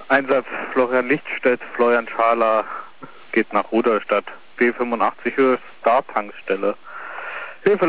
Einsatz Florian Lichtstedt, Florian Schaler geht nach Rudolstadt. B85 Höhe Star-Tankstelle. Hilfe